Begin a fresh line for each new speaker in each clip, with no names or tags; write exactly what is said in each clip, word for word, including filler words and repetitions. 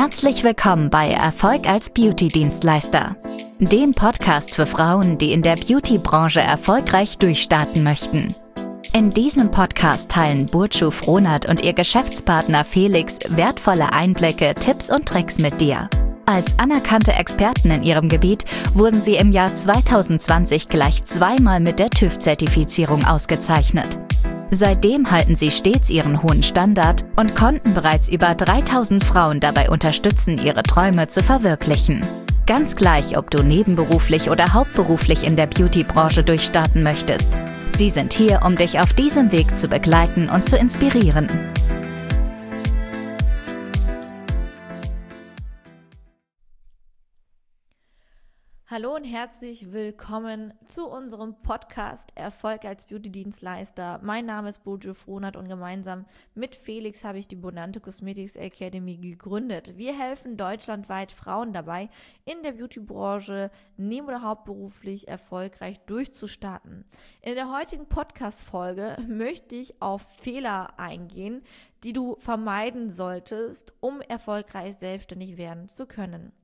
Herzlich willkommen bei Erfolg als Beauty-Dienstleister, dem Podcast für Frauen, die in der Beauty-Branche erfolgreich durchstarten möchten. In diesem Podcast teilen Burcu Frohnert und ihr Geschäftspartner Felix wertvolle Einblicke, Tipps und Tricks mit dir. Als anerkannte Experten in ihrem Gebiet wurden sie im Jahr zweitausendzwanzig gleich zweimal mit der TÜV-Zertifizierung ausgezeichnet. Seitdem halten sie stets ihren hohen Standard und konnten bereits über dreitausend Frauen dabei unterstützen, ihre Träume zu verwirklichen. Ganz gleich, ob du nebenberuflich oder hauptberuflich in der Beauty-Branche durchstarten möchtest. Sie sind hier, um dich auf diesem Weg zu begleiten und zu inspirieren.
Hallo und herzlich willkommen zu unserem Podcast Erfolg als Beauty-Dienstleister. Mein Name ist Burcu Frohnert und gemeinsam mit Felix habe ich die Bonante Cosmetics Academy gegründet. Wir helfen deutschlandweit Frauen dabei, in der Beauty-Branche neben- oder hauptberuflich erfolgreich durchzustarten. In der heutigen Podcast-Folge möchte ich auf Fehler eingehen, die du vermeiden solltest, um erfolgreich selbstständig werden zu können.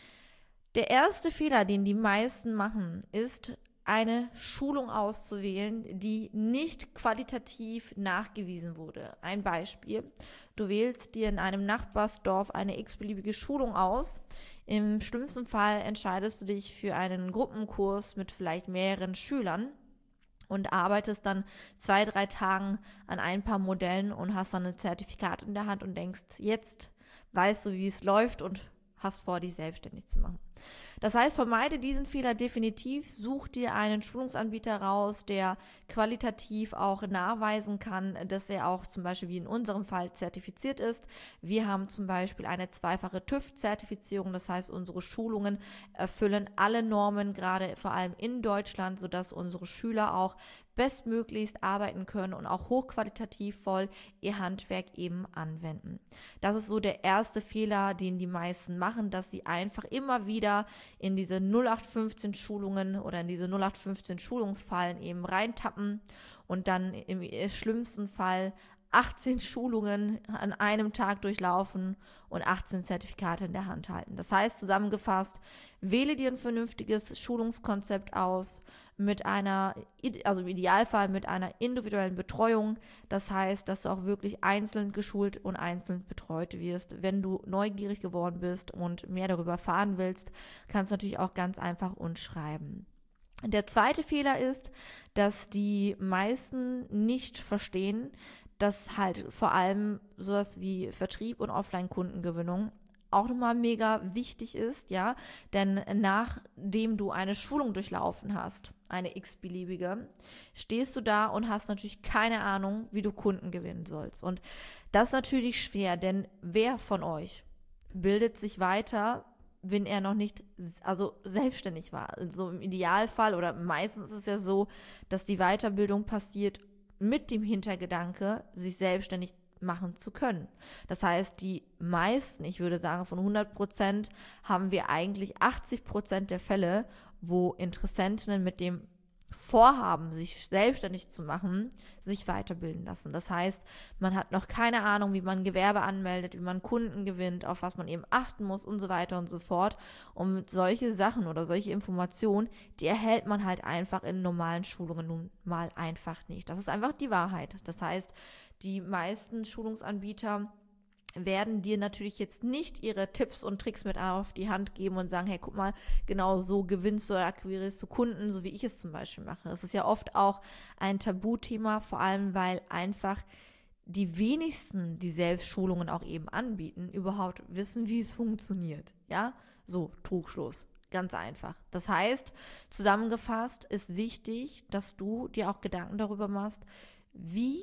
Der erste Fehler, den die meisten machen, ist, eine Schulung auszuwählen, die nicht qualitativ nachgewiesen wurde. Ein Beispiel: Du wählst dir in einem Nachbarsdorf eine x-beliebige Schulung aus. Im schlimmsten Fall entscheidest du dich für einen Gruppenkurs mit vielleicht mehreren Schülern und arbeitest dann zwei, drei Tagen an ein paar Modellen und hast dann ein Zertifikat in der Hand und denkst, jetzt weißt du, wie es läuft und hast vor, dich selbstständig zu machen. Das heißt, vermeide diesen Fehler definitiv, such dir einen Schulungsanbieter raus, der qualitativ auch nachweisen kann, dass er auch zum Beispiel wie in unserem Fall zertifiziert ist. Wir haben zum Beispiel eine zweifache TÜV-Zertifizierung, das heißt, unsere Schulungen erfüllen alle Normen, gerade vor allem in Deutschland, sodass unsere Schüler auch bestmöglichst arbeiten können und auch hochqualitativ voll ihr Handwerk eben anwenden. Das ist so der erste Fehler, den die meisten machen, dass sie einfach immer wieder in diese null acht fünfzehn Schulungen oder in diese null acht fünfzehn Schulungsfallen eben reintappen und dann im schlimmsten Fall achtzehn Schulungen an einem Tag durchlaufen und achtzehn Zertifikate in der Hand halten. Das heißt, zusammengefasst, wähle dir ein vernünftiges Schulungskonzept aus mit einer, also im Idealfall mit einer individuellen Betreuung. Das heißt, dass du auch wirklich einzeln geschult und einzeln betreut wirst. Wenn du neugierig geworden bist und mehr darüber erfahren willst, kannst du natürlich auch ganz einfach uns schreiben. Der zweite Fehler ist, dass die meisten nicht verstehen, dass halt vor allem sowas wie Vertrieb und Offline-Kundengewinnung auch nochmal mega wichtig ist, ja, denn nachdem du eine Schulung durchlaufen hast, eine x-beliebige, stehst du da und hast natürlich keine Ahnung, wie du Kunden gewinnen sollst. Und das ist natürlich schwer, denn wer von euch bildet sich weiter, wenn er noch nicht, also selbstständig war? So im Idealfall oder meistens ist es ja so, dass die Weiterbildung passiert mit dem Hintergedanke, sich selbstständig machen zu können. Das heißt, die meisten, ich würde sagen von hundert Prozent, haben wir eigentlich achtzig Prozent der Fälle, wo Interessentinnen mit dem Vorhaben, sich selbstständig zu machen, sich weiterbilden lassen. Das heißt, man hat noch keine Ahnung, wie man Gewerbe anmeldet, wie man Kunden gewinnt, auf was man eben achten muss und so weiter und so fort. Und solche Sachen oder solche Informationen, die erhält man halt einfach in normalen Schulungen nun mal einfach nicht. Das ist einfach die Wahrheit. Das heißt, die meisten Schulungsanbieter werden dir natürlich jetzt nicht ihre Tipps und Tricks mit auf die Hand geben und sagen, hey, guck mal, genau so gewinnst du oder akquirierst du Kunden, so wie ich es zum Beispiel mache. Das ist ja oft auch ein Tabuthema, vor allem, weil einfach die wenigsten, die selbst Schulungen auch eben anbieten, überhaupt wissen, wie es funktioniert. Ja, so, Trugschluss. Ganz einfach. Das heißt, zusammengefasst ist wichtig, dass du dir auch Gedanken darüber machst, wie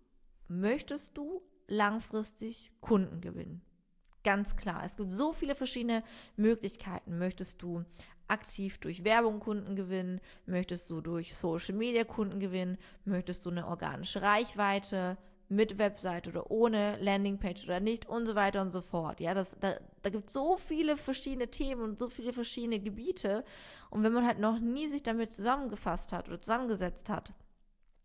möchtest du langfristig Kunden gewinnen? Ganz klar, es gibt so viele verschiedene Möglichkeiten. Möchtest du aktiv durch Werbung Kunden gewinnen? Möchtest du durch Social Media Kunden gewinnen? Möchtest du eine organische Reichweite mit Website oder ohne Landingpage oder nicht und so weiter und so fort? Ja, das, da, da gibt es so viele verschiedene Themen und so viele verschiedene Gebiete und wenn man halt noch nie sich damit zusammengefasst hat oder zusammengesetzt hat,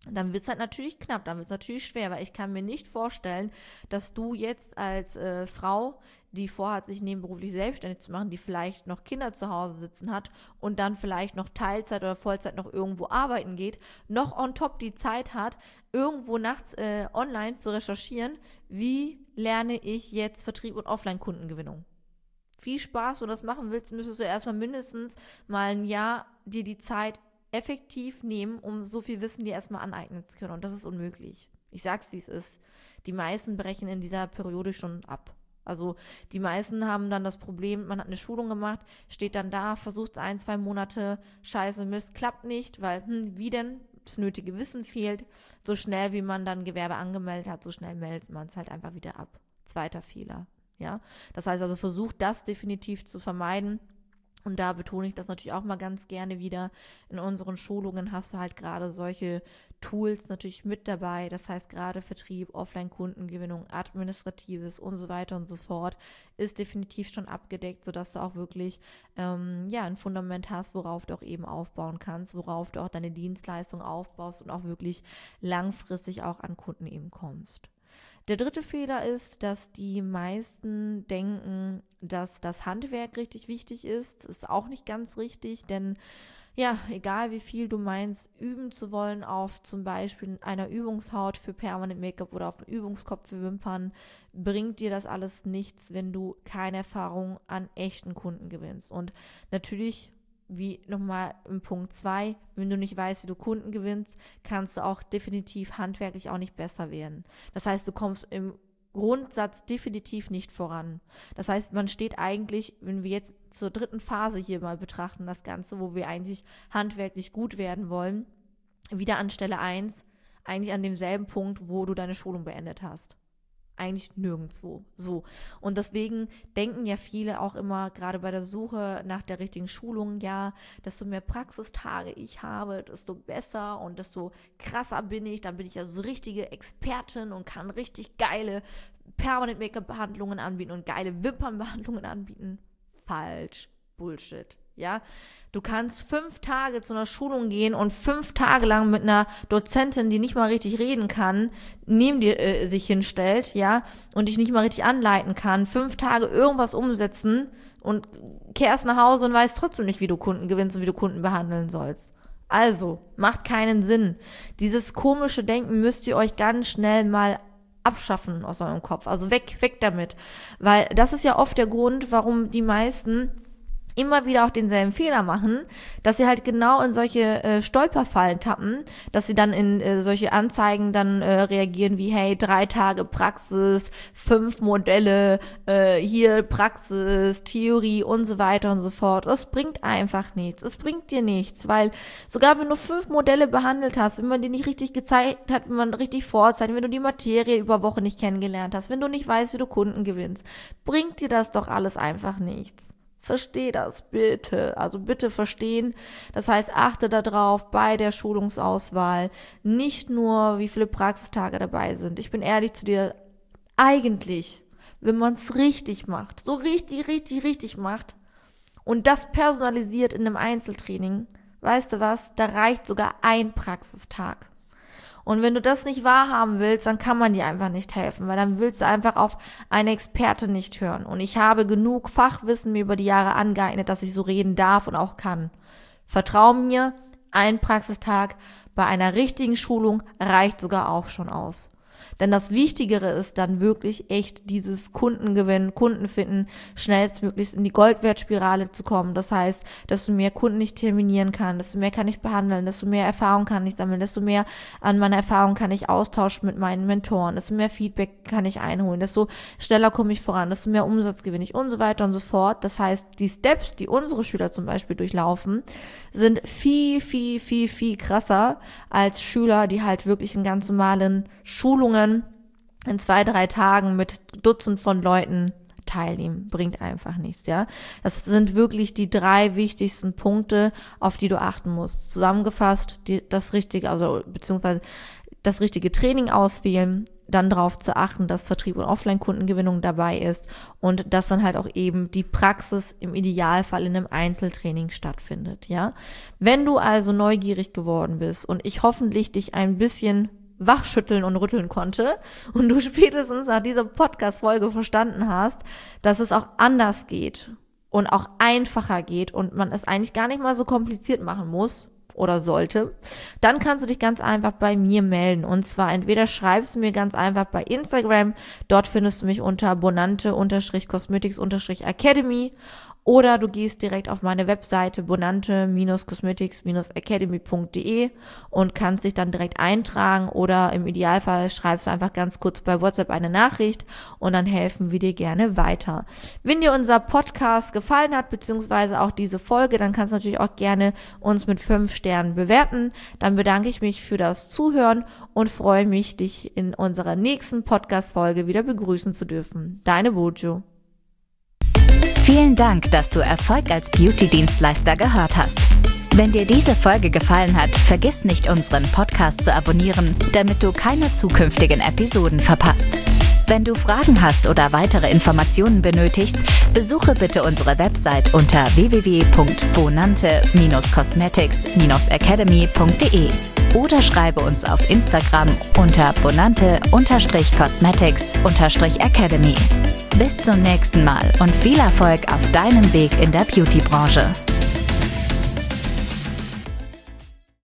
dann wird es halt natürlich knapp, dann wird es natürlich schwer, weil ich kann mir nicht vorstellen, dass du jetzt als äh, Frau, die vorhat, sich nebenberuflich selbstständig zu machen, die vielleicht noch Kinder zu Hause sitzen hat und dann vielleicht noch Teilzeit oder Vollzeit noch irgendwo arbeiten geht, noch on top die Zeit hat, irgendwo nachts äh, online zu recherchieren, wie lerne ich jetzt Vertrieb und Offline-Kundengewinnung. Viel Spaß, wenn du das machen willst, müsstest du erstmal mindestens mal ein Jahr dir die Zeit effektiv nehmen, um so viel Wissen dir erstmal aneignen zu können. Und das ist unmöglich. Ich sag's, wie es ist. Die meisten brechen in dieser Periode schon ab. Also die meisten haben dann das Problem, man hat eine Schulung gemacht, steht dann da, versucht ein, zwei Monate, scheiße, Mist, klappt nicht, weil, hm, wie denn? Das nötige Wissen fehlt. So schnell, wie man dann Gewerbe angemeldet hat, so schnell meldet man es halt einfach wieder ab. Zweiter Fehler. Ja? Das heißt also, versucht das definitiv zu vermeiden. Und da betone ich das natürlich auch mal ganz gerne wieder. In unseren Schulungen hast du halt gerade solche Tools natürlich mit dabei. Das heißt, gerade Vertrieb, Offline-Kundengewinnung, Administratives und so weiter und so fort ist definitiv schon abgedeckt, sodass du auch wirklich ähm, ja, ein Fundament hast, worauf du auch eben aufbauen kannst, worauf du auch deine Dienstleistung aufbaust und auch wirklich langfristig auch an Kunden eben kommst. Der dritte Fehler ist, dass die meisten denken, dass das Handwerk richtig wichtig ist. Ist auch nicht ganz richtig, denn ja, egal wie viel du meinst, üben zu wollen auf zum Beispiel einer Übungshaut für Permanent Make-up oder auf einem Übungskopf für Wimpern, bringt dir das alles nichts, wenn du keine Erfahrung an echten Kunden gewinnst. Und natürlich, wie nochmal im Punkt zwei, wenn du nicht weißt, wie du Kunden gewinnst, kannst du auch definitiv handwerklich auch nicht besser werden. Das heißt, du kommst im Grundsatz definitiv nicht voran. Das heißt, man steht eigentlich, wenn wir jetzt zur dritten Phase hier mal betrachten, das Ganze, wo wir eigentlich handwerklich gut werden wollen, wieder an Stelle eins, eigentlich an demselben Punkt, wo du deine Schulung beendet hast. Eigentlich nirgendwo. So. Und deswegen denken ja viele auch immer, gerade bei der Suche nach der richtigen Schulung, ja, desto mehr Praxistage ich habe, desto besser und desto krasser bin ich. Dann bin ich ja so richtige Expertin und kann richtig geile Permanent Make-up-Behandlungen anbieten und geile Wimpernbehandlungen anbieten. Falsch. Bullshit. Ja, du kannst fünf Tage zu einer Schulung gehen und fünf Tage lang mit einer Dozentin, die nicht mal richtig reden kann, neben dir äh, sich hinstellt, ja, und dich nicht mal richtig anleiten kann, fünf Tage irgendwas umsetzen und kehrst nach Hause und weißt trotzdem nicht, wie du Kunden gewinnst und wie du Kunden behandeln sollst. Also, macht keinen Sinn. Dieses komische Denken müsst ihr euch ganz schnell mal abschaffen aus eurem Kopf. Also weg, weg damit. Weil das ist ja oft der Grund, warum die meisten immer wieder auch denselben Fehler machen, dass sie halt genau in solche äh, Stolperfallen tappen, dass sie dann in äh, solche Anzeigen dann äh, reagieren wie, hey, drei Tage Praxis, fünf Modelle, äh, hier Praxis, Theorie und so weiter und so fort. Das bringt einfach nichts. Es bringt dir nichts, weil sogar wenn du fünf Modelle behandelt hast, wenn man die nicht richtig gezeigt hat, wenn man richtig vorzeigt, wenn du die Materie über Wochen nicht kennengelernt hast, wenn du nicht weißt, wie du Kunden gewinnst, bringt dir das doch alles einfach nichts. Versteh das bitte, also bitte verstehen. Das heißt, achte darauf bei der Schulungsauswahl, nicht nur, wie viele Praxistage dabei sind. Ich bin ehrlich zu dir, eigentlich, wenn man es richtig macht, so richtig, richtig, richtig macht und das personalisiert in einem Einzeltraining, weißt du was, da reicht sogar ein Praxistag. Und wenn du das nicht wahrhaben willst, dann kann man dir einfach nicht helfen, weil dann willst du einfach auf eine Experte nicht hören. Und ich habe genug Fachwissen mir über die Jahre angeeignet, dass ich so reden darf und auch kann. Vertrau mir, ein Praxistag bei einer richtigen Schulung reicht sogar auch schon aus. Denn das Wichtigere ist dann wirklich echt dieses Kundengewinnen, Kunden finden, schnellstmöglichst in die Goldwertspirale zu kommen. Das heißt, desto mehr Kunden ich terminieren kann, desto mehr kann ich behandeln, desto mehr Erfahrung kann ich sammeln, desto mehr an meiner Erfahrung kann ich austauschen mit meinen Mentoren, desto mehr Feedback kann ich einholen, desto schneller komme ich voran, desto mehr Umsatz gewinne ich und so weiter und so fort. Das heißt, die Steps, die unsere Schüler zum Beispiel durchlaufen, sind viel, viel, viel, viel krasser als Schüler, die halt wirklich in ganz normalen Schulungen in zwei, drei Tagen mit Dutzend von Leuten teilnehmen. Bringt einfach nichts, ja. Das sind wirklich die drei wichtigsten Punkte, auf die du achten musst. Zusammengefasst, die, das richtige, also beziehungsweise das richtige Training auswählen, dann darauf zu achten, dass Vertrieb und Offline-Kundengewinnung dabei ist und dass dann halt auch eben die Praxis im Idealfall in einem Einzeltraining stattfindet, ja. Wenn du also neugierig geworden bist und ich hoffentlich dich ein bisschen wachschütteln und rütteln konnte und du spätestens nach dieser Podcast-Folge verstanden hast, dass es auch anders geht und auch einfacher geht und man es eigentlich gar nicht mal so kompliziert machen muss, oder sollte, dann kannst du dich ganz einfach bei mir melden. Und zwar entweder schreibst du mir ganz einfach bei Instagram, dort findest du mich unter bonante-cosmetics-academy, oder du gehst direkt auf meine Webseite bonante-cosmetics-academy punkt de und kannst dich dann direkt eintragen, oder im Idealfall schreibst du einfach ganz kurz bei WhatsApp eine Nachricht und dann helfen wir dir gerne weiter. Wenn dir unser Podcast gefallen hat, beziehungsweise auch diese Folge, dann kannst du natürlich auch gerne uns mit fünf Sternen bewerten. Dann bedanke ich mich für das Zuhören und freue mich, dich in unserer nächsten Podcast-Folge wieder begrüßen zu dürfen. Deine Bojo.
Vielen Dank, dass du Erfolg als Beauty-Dienstleister gehört hast. Wenn dir diese Folge gefallen hat, vergiss nicht, unseren Podcast zu abonnieren, damit du keine zukünftigen Episoden verpasst. Wenn du Fragen hast oder weitere Informationen benötigst, besuche bitte unsere Website unter w w w punkt bonante cosmetics academy punkt de oder schreibe uns auf Instagram unter bonante cosmetics academy. Bis zum nächsten Mal und viel Erfolg auf deinem Weg in der Beauty-Branche.